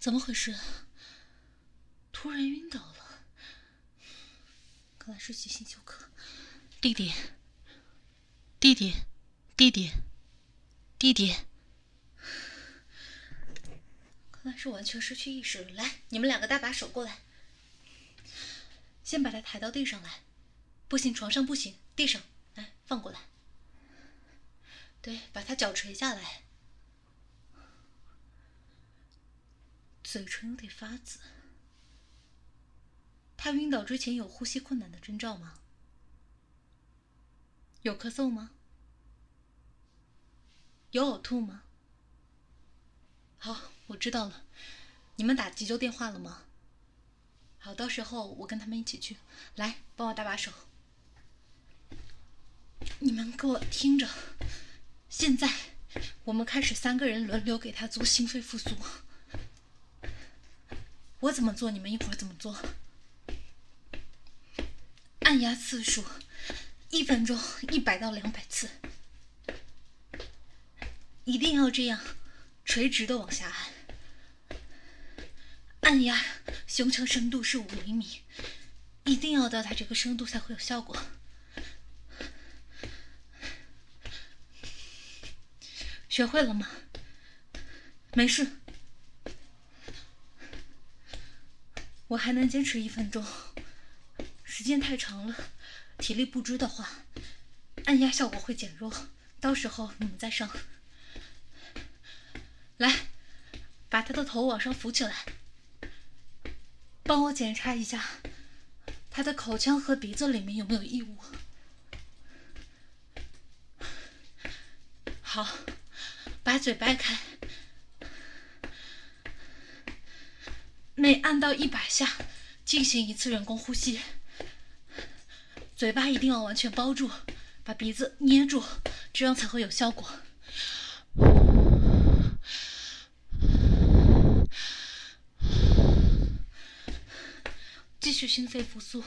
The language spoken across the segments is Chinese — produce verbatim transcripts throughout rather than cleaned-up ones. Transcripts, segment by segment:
怎么回事？突然晕倒了，看来是急性休克。弟弟，弟弟，弟弟，弟弟，看来是完全失去意识了。来，你们两个搭把手过来，先把他抬到地上来。不行，床上不行，地上，来，放过来。对，把他脚垂下来。嘴唇有点发紫。他晕倒之前有呼吸困难的征兆吗？有咳嗽吗？有呕吐吗？好，我知道了。你们打急救电话了吗？好，到时候我跟他们一起去。来，帮我搭把手。你们给我听着，现在我们开始三个人轮流给他做心肺复苏。我怎么做，你们一会儿怎么做。按压次数，一分钟一百到两百次，一定要这样垂直的往下按。按压胸腔深度是五厘米，一定要到达这个深度才会有效果。学会了吗？没事，我还能坚持一分钟。时间太长了，体力不支的话，按压效果会减弱，到时候你们再上。来，把他的头往上扶起来，帮我检查一下他的口腔和鼻子里面有没有异物。好，把嘴掰开，每按到一百下进行一次人工呼吸。嘴巴一定要完全包住，把鼻子捏住，这样才会有效果。继续心肺复苏。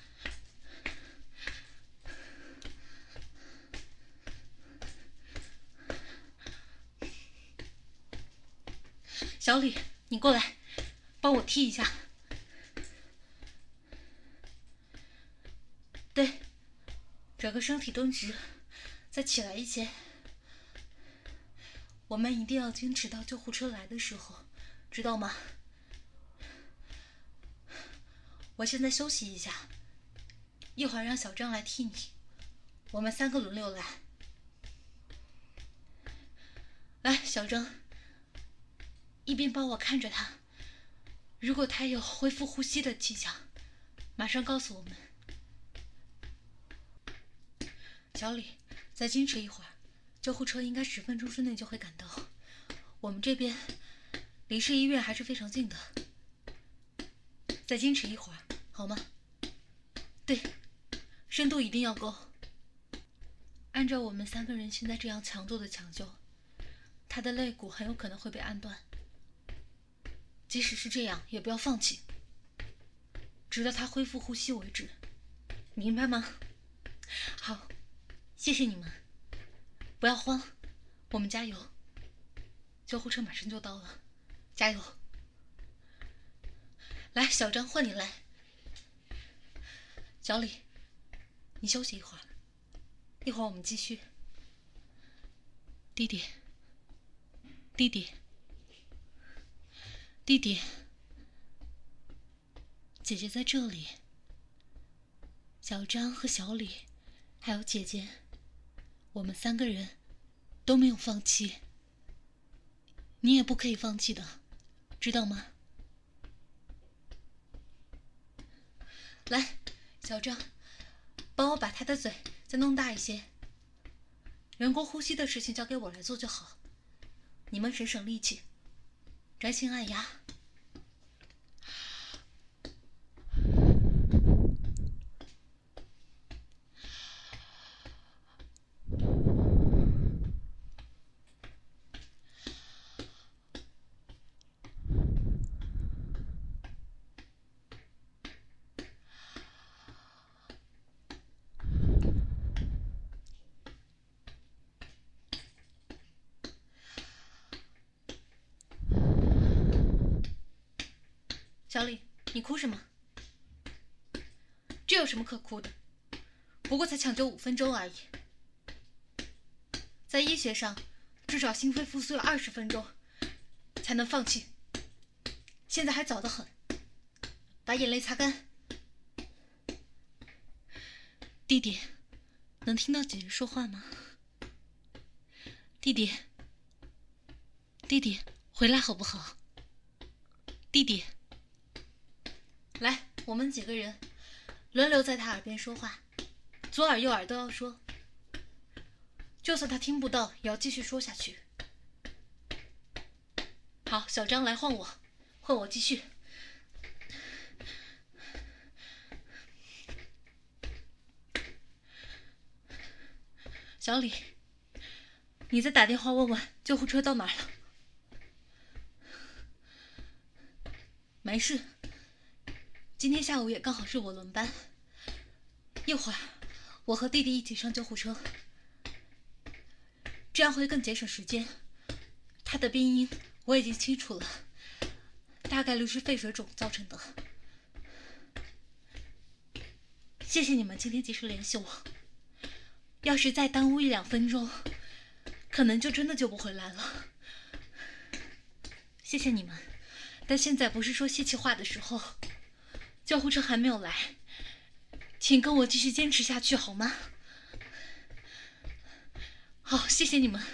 小李，你过来，帮我踢一下。对，整个身体蹲直，再起来一些。我们一定要坚持到救护车来的时候，知道吗？我现在休息一下，一会儿让小张来替你，我们三个轮流来。来，小张，一边帮我看着他，如果他有恢复呼吸的迹象，马上告诉我们。小李，再坚持一会儿，救护车应该十分钟之内就会赶到。我们这边离市医院还是非常近的，再坚持一会儿，好吗？对，深度一定要够。按照我们三个人现在这样强度的抢救，他的肋骨很有可能会被按断。即使是这样，也不要放弃，直到他恢复呼吸为止，明白吗？好，谢谢你们，不要慌，我们加油，救护车马上就到了，加油！来，小张，换你来。小李，你休息一会儿，一会儿我们继续。弟弟，弟弟，弟弟，姐姐在这里。小张和小李，还有姐姐，我们三个人都没有放弃。你也不可以放弃的，知道吗？来，小张，帮我把他的嘴再弄大一些。人工呼吸的事情交给我来做就好，你们省省力气，专心按压。 小李，你哭什么？这有什么可哭的？不过才抢救五分钟而已。在医学上，至少心肺复苏要二十分钟才能放弃。现在还早得很，把眼泪擦干。弟弟，能听到姐姐说话吗？弟弟，弟弟，回来好不好？弟弟，来，我们几个人轮流在他耳边说话，左耳右耳都要说，就算他听不到，也要继续说下去。好，小张来换我，换我继续。小李，你再打电话问问救护车到哪儿了。没事，今天下午也刚好是我轮班，一会儿我和弟弟一起上救护车，这样会更节省时间。他的病因我已经清楚了，大概率是肺水肿造成的。谢谢你们今天及时联系我，要是再耽误一两分钟，可能就真的救不回来了。谢谢你们，但现在不是说泄气话的时候，救护车还没有来，请跟我继续坚持下去好吗？好，谢谢你们。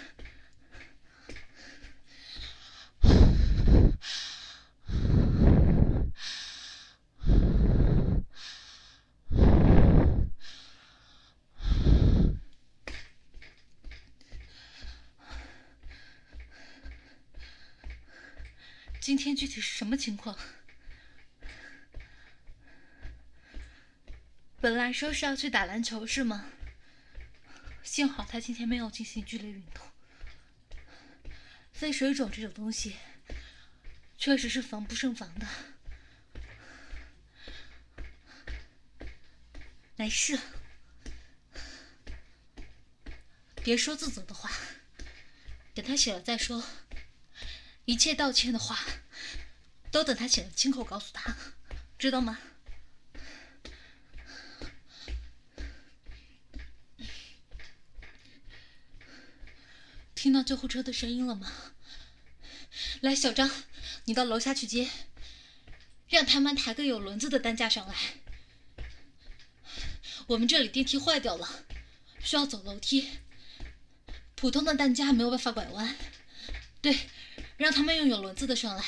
今天具体是什么情况？本来说是要去打篮球是吗？幸好他今天没有进行剧烈运动。肺水肿这种东西确实是防不胜防的。没事，别说自责的话，等他醒了再说。一切道歉的话都等他醒了亲口告诉他，知道吗？听到救护车的声音了吗？来，小张，你到楼下去接，让他们抬个有轮子的担架上来。我们这里电梯坏掉了，需要走楼梯，普通的担架没有办法拐弯。对，让他们用有轮子的上来。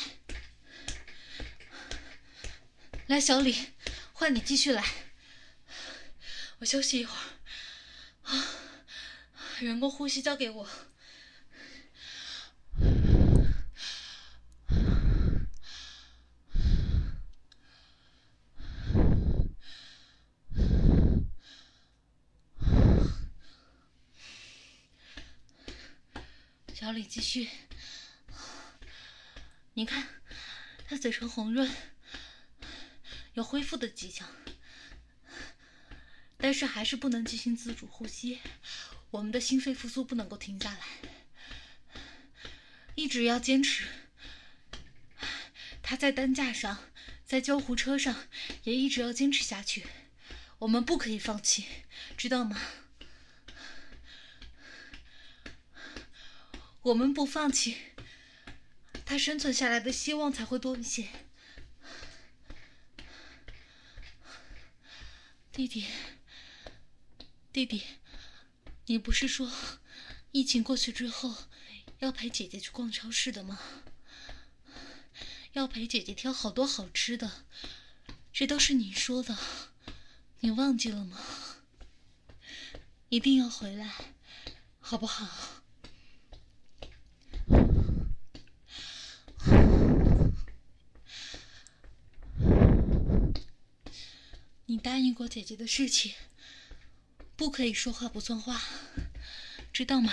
来，小李，换你继续来。我休息一会儿。啊，人工呼吸交给我。小李继续。你看，他嘴唇红润，有恢复的迹象，但是还是不能进行自主呼吸。我们的心肺复苏不能够停下来，一直要坚持。他在担架上，在救护车上，也一直要坚持下去。我们不可以放弃，知道吗？我们不放弃，他生存下来的希望才会多一些。弟弟，弟弟，你不是说疫情过去之后要陪姐姐去逛超市的吗？要陪姐姐挑好多好吃的，这都是你说的，你忘记了吗？一定要回来，好不好？你答应过姐姐的事情，不可以说话不算话，知道吗？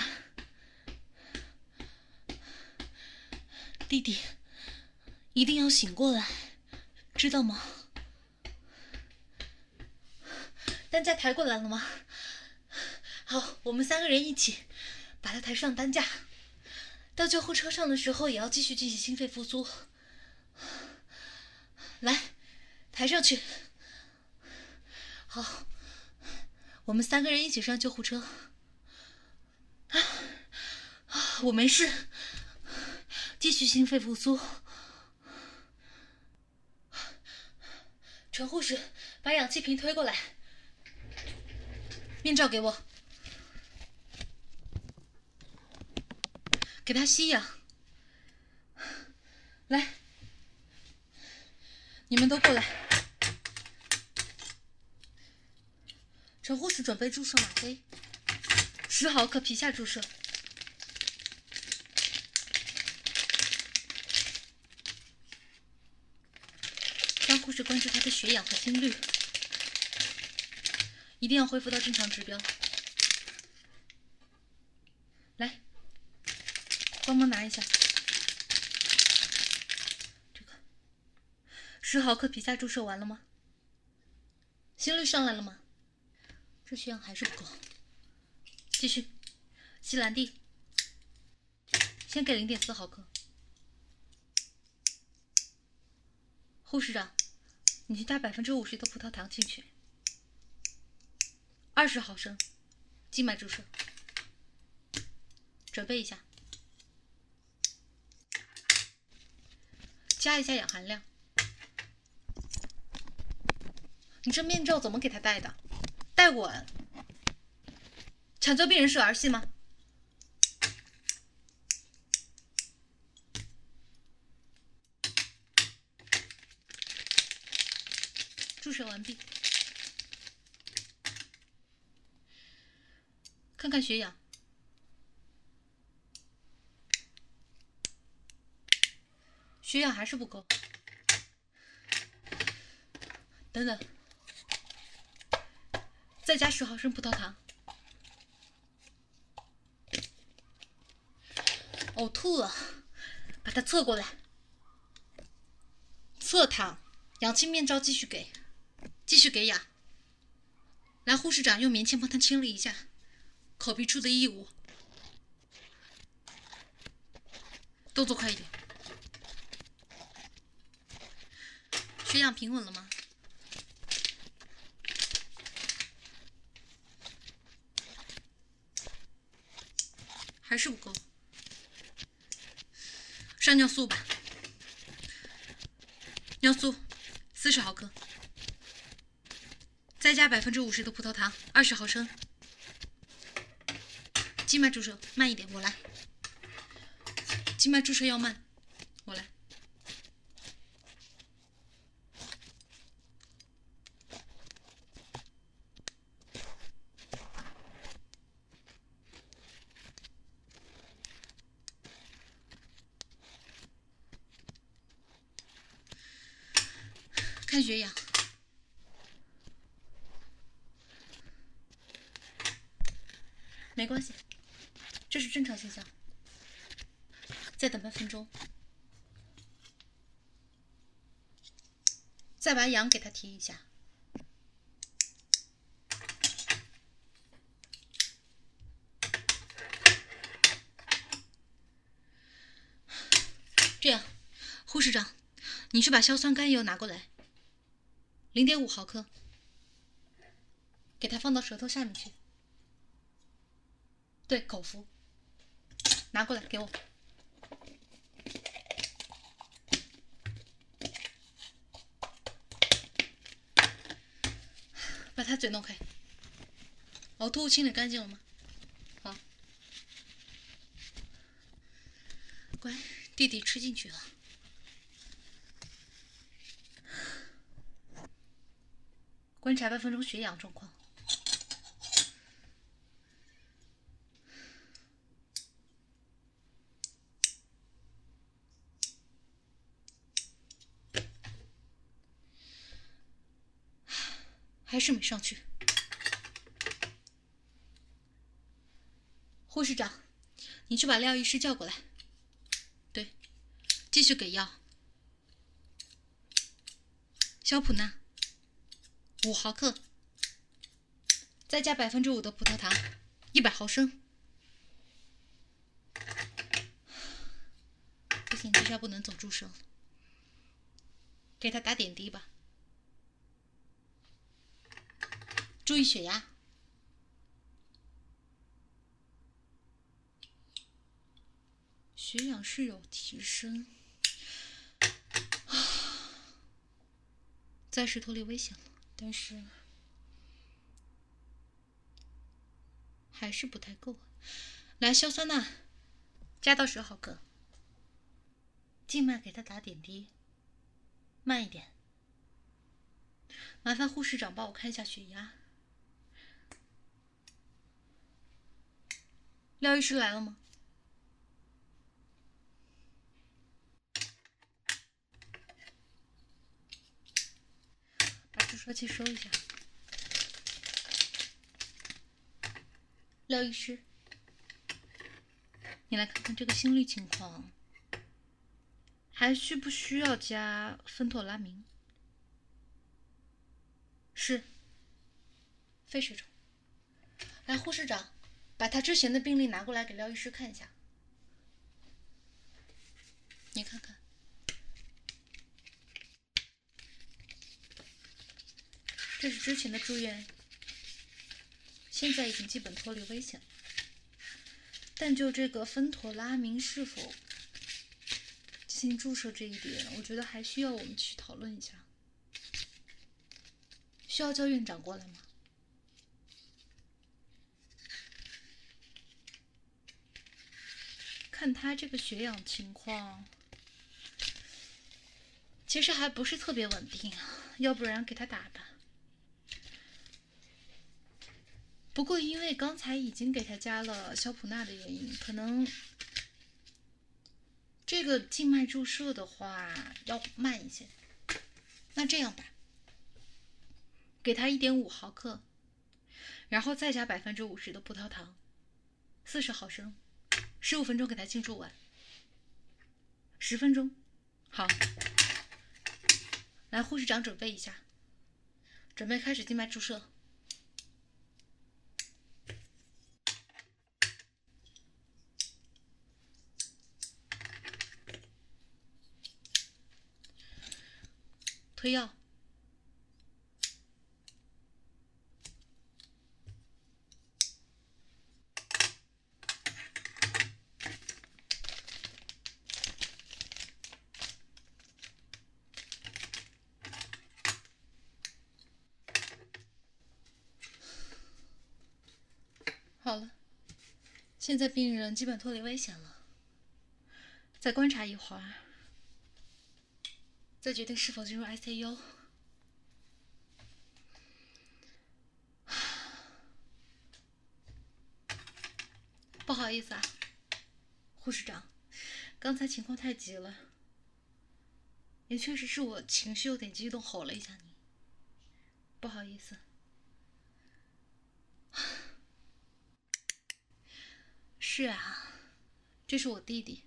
弟弟，一定要醒过来，知道吗？担架抬过来了吗？好，我们三个人一起把他抬上担架。到救护车上的时候，也要继续进行心肺复苏。 来，抬上去。好，我们三个人一起上救护车。啊，我没事，继续心肺复苏。陈护士，把氧气瓶推过来。面罩给我，给他吸氧。来，你们都过来。陈护士准备注射吗啡，十毫克皮下注射。张护士关注他的血氧和心率，一定要恢复到正常指标。来，帮忙拿一下。这个十毫克皮下注射完了吗？心率上来了吗？这血氧还是不够，继续。西兰地，先给零点四毫克。护士长，你去加百分之五十的葡萄糖进去。二十毫升，静脉注射。准备一下，加一下氧含量。你这面罩怎么给他戴的？戴稳。抢救病人是儿戏吗？注射完毕。看看血氧，血氧还是不够。等等，再加十毫升葡萄糖。呕吐了，把它侧过来。侧躺，氧气面罩继续给，继续给氧。来，护士长用棉签帮他清理一下口鼻处的异物。动作快一点。血氧平稳了吗？还是不够。上尿素吧。尿素四十毫克，再加百分之五十的葡萄糖，二十毫升。静脉注射慢一点，我来。静脉注射要慢，我来。看血氧，没关系，这是正常现象。再等半分钟，再把氧给他提一下。这样，护士长，你去把硝酸甘油拿过来。零点五毫克，给它放到舌头下面去。对，口服。拿过来给我。把他嘴弄开。呕吐物清理干净了吗？好。乖，弟弟吃进去了。观察半分钟血氧状况。还是没上去。护士长，你去把廖医师叫过来。对，继续给药。硝普钠五毫克，再加百分之五的葡萄糖，一百毫升。不行，这下不能总注射了。 给他打点滴吧，注意血压。血氧是有提升，暂时脱离危险了，但是还是不太够。来，硝酸钠加到十毫克，静脉给他打点滴，慢一点。麻烦护士长帮我看一下血压。廖医师来了吗？把注射器收一下。廖医师，你来看看这个心率情况，还需不需要加芬妥拉明？是，肺水肿。来，护士长，把他之前的病历拿过来给廖医师看一下。你看看，这是之前的住院，现在已经基本脱离危险了。但就这个芬妥拉明是否进行注射这一点，我觉得还需要我们去讨论一下。需要叫院长过来吗？看他这个血氧情况，其实还不是特别稳定啊，要不然给他打吧。不过因为刚才已经给他加了硝普钠的原因，可能这个静脉注射的话要慢一些。那这样吧，给他一点五毫克，然后再加百分之五十的葡萄糖，四十毫升，十五分钟给他静注完。十分钟，好。来，护士长准备一下，准备开始静脉注射。推药。好了，现在病人基本脱离危险了，再观察一会儿，再决定是否进入 I C U。不好意思啊，护士长，刚才情况太急了，也确实是我情绪有点激动，吼了一下你，不好意思。是啊，这是我弟弟。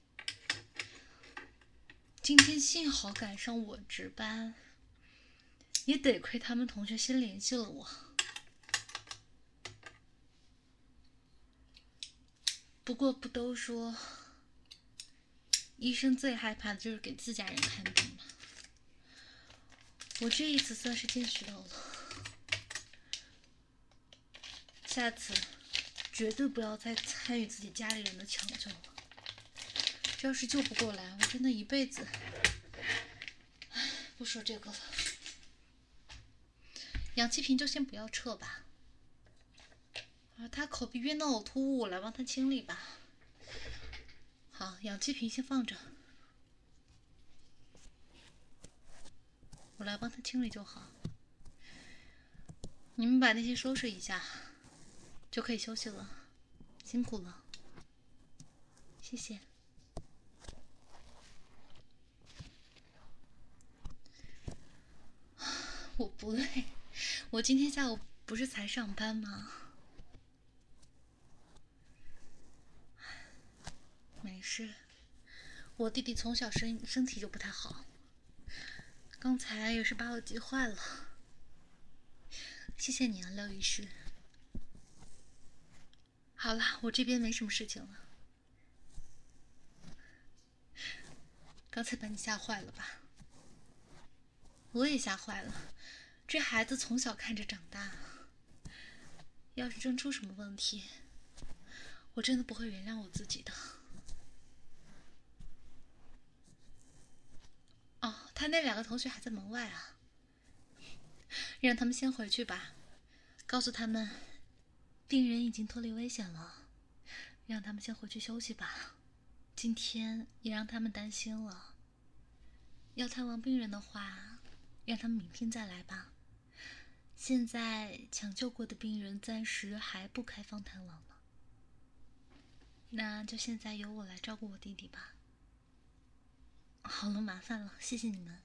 今天幸好赶上我值班，也得亏他们同学先联系了我。不过不都说，医生最害怕的就是给自家人看病吗？我这一次算是见识到了，下次绝对不要再参与自己家里人的抢救了。这要是救不过来，我真的一辈子……唉，不说这个了。氧气瓶就先不要撤吧。啊，他口鼻咽道呕吐物，我来帮他清理吧。好，氧气瓶先放着，我来帮他清理就好。你们把那些收拾一下，就可以休息了。辛苦了，谢谢。我不累，我今天下午不是才上班吗？没事，我弟弟从小身身体就不太好，刚才也是把我急坏了。谢谢你啊，廖医师。好了，我这边没什么事情了。刚才把你吓坏了吧？ 我也吓坏了，这孩子从小看着长大，要是真出什么问题，我真的不会原谅我自己的。哦，他那两个同学还在门外啊，让他们先回去吧，告诉他们病人已经脱离危险了，让他们先回去休息吧。今天也让他们担心了，要探望病人的话，让他们明天再来吧。现在抢救过的病人暂时还不开放探望了，那就现在由我来照顾我弟弟吧。好了，麻烦了，谢谢你们。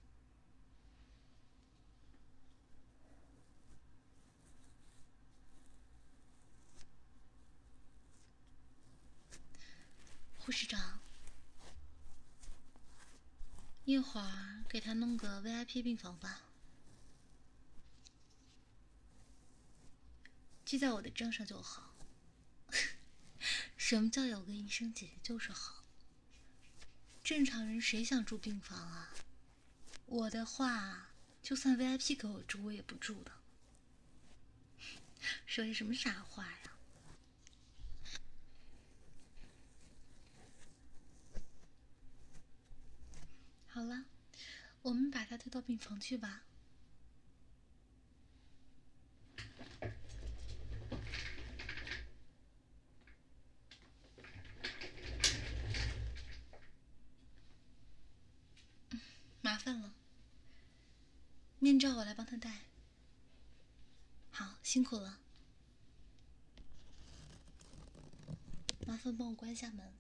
护士长，一会儿给他弄个 V I P 病房吧，记在我的账上就好。什么叫有个医生姐姐就是好？正常人谁想住病房啊？我的话，就算 V I P 给我住，我也不住的。说些什么傻话呀？好了，我们把他推到病房去吧。麻烦了，面罩我来帮他戴。好，辛苦了。麻烦帮我关下门。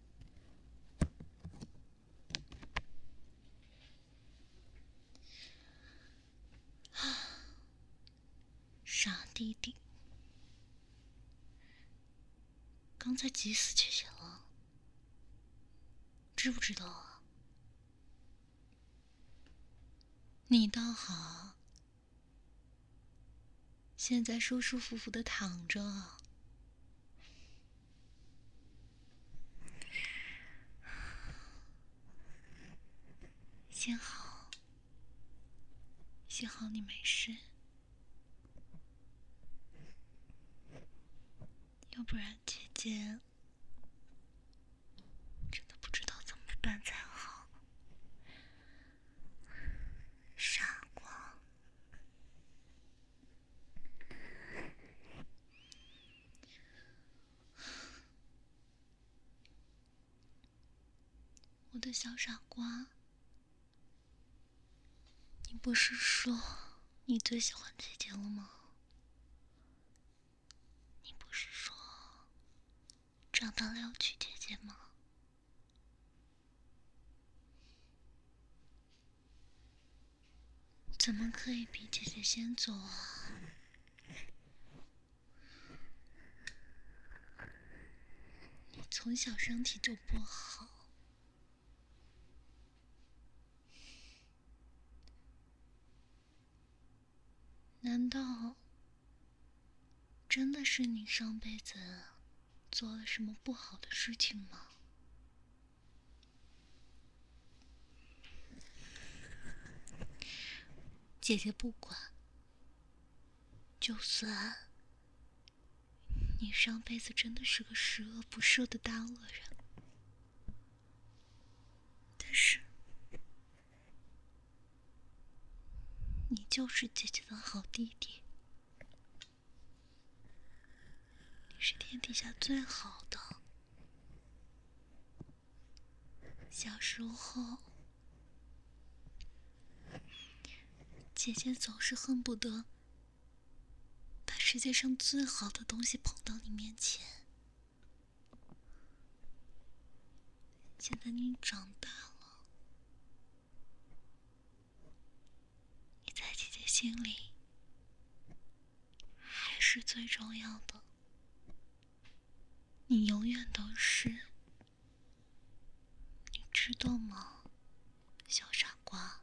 傻弟弟，刚才急死姐姐了，知不知道啊？你倒好，现在舒舒服服的躺着。幸好，幸好你没事，要不然姐姐真的不知道怎么办才好。傻瓜，我的小傻瓜，你不是说你最喜欢姐姐了吗？你不是说长大了要娶姐姐吗？怎么可以比姐姐先走啊？你从小身体就不好，难道真的是你上辈子做了什么不好的事情吗？姐姐不管，就算你上辈子真的是个十恶不赦的大恶人，但是你就是姐姐的好弟弟，你是天底下最好的。小时候，姐姐总是恨不得把世界上最好的东西捧到你面前。现在你长大了，你在姐姐心里还是最重要的，你永远都是，你知道吗，小傻瓜？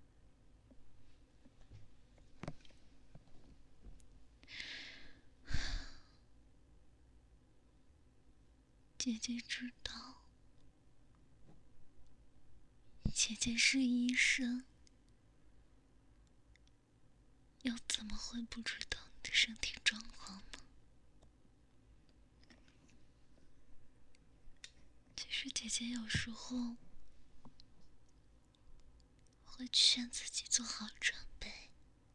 姐姐知道，姐姐是医生， 又怎么会不知道你的身体状况呢？其实姐姐有时候会劝自己做好准备。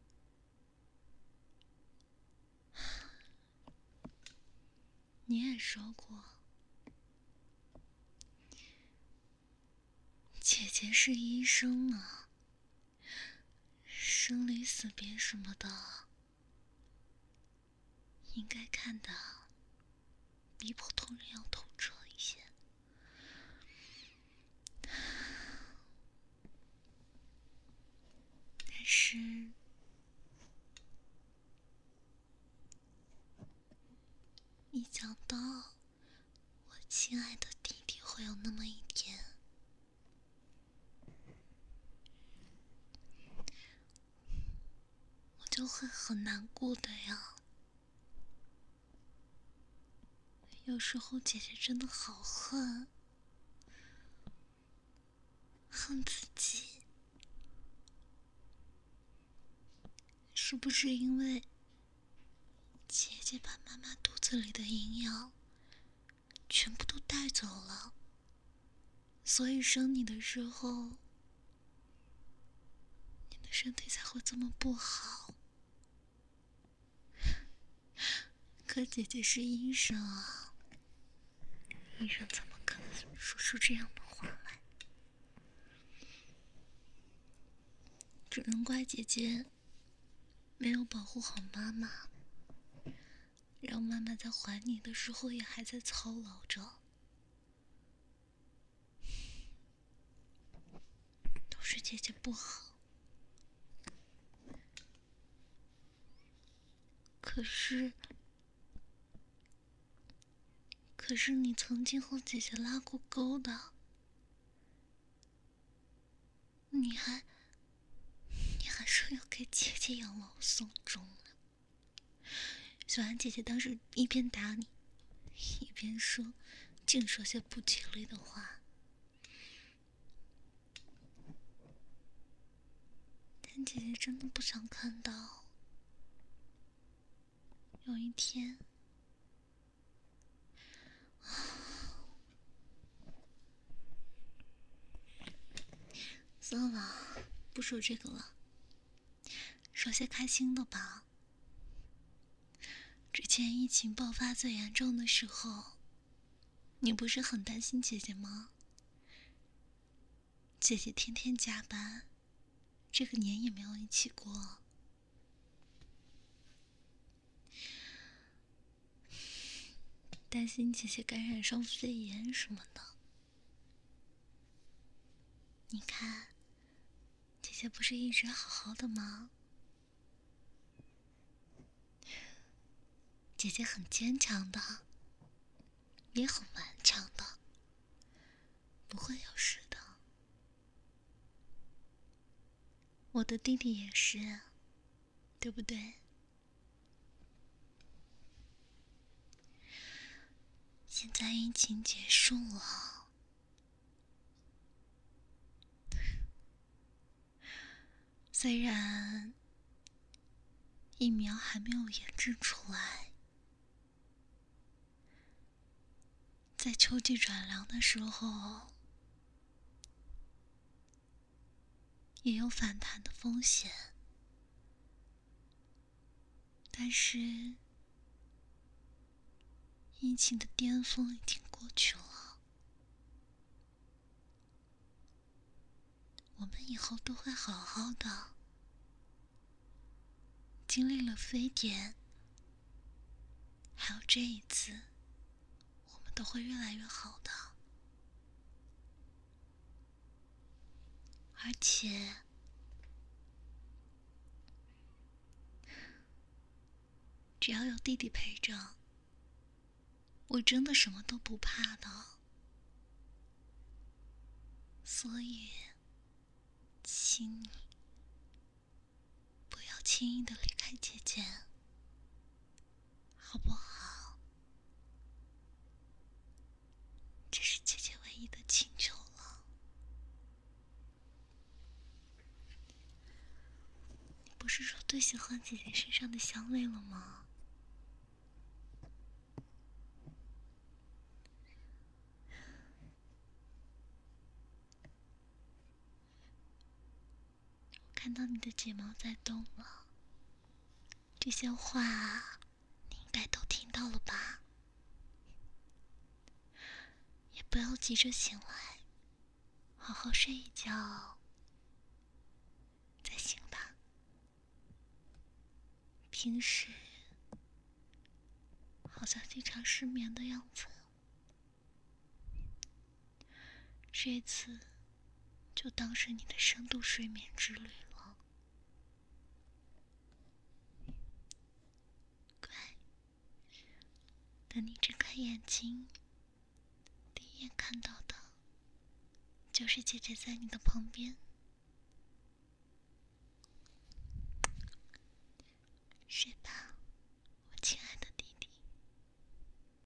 你也说过，姐姐是医生啊，生离死别什么的，应该看得比普通人要透彻一些。但是，一想到我亲爱的弟弟会有那么一天，我就会很难过的呀。有时候姐姐真的好恨，恨自己。是不是因为姐姐把妈妈肚子里的营养全部都带走了，所以生你的时候，你的身体才会这么不好？可姐姐是医生啊，医生怎么可能说出这样的话来？只能怪姐姐没有保护好妈妈，让妈妈在怀你的时候也还在操劳着。都是姐姐不好。可是，可是你曾经和姐姐拉过钩的，你还，你还说要给姐姐养老送终呢。虽然姐姐当时一边打你，一边说，净说些不吉利的话，但姐姐真的不想看到有一天，算了，不说这个了，说些开心的吧。之前疫情爆发最严重的时候，你不是很担心姐姐吗？姐姐天天加班，这个年也没有一起过。担心姐姐感染上肺炎什么的。你看，姐姐不是一直好好的吗？姐姐很坚强的，也很顽强的，不会有事的。我的弟弟也是，对不对？现在疫情结束了，虽然疫苗还没有研制出来，在秋季转凉的时候也有反弹的风险，但是疫情的巅峰已经过去了，我们以后都会好好的。经历了非典，还有这一次，我们都会越来越好的。而且，只要有弟弟陪着，我真的什么都不怕的。所以，请你不要轻易的离开姐姐，好不好？这是姐姐唯一的请求了。你不是说最喜欢姐姐身上的香味了吗？我看到你的睫毛在动了，这些话你应该都听到了吧？也不要急着醒来，好好睡一觉再醒吧。平时好像经常失眠的样子，这次就当是你的深度睡眠之旅了。乖，等你睁开眼睛，第一眼看到的就是姐姐在你的旁边，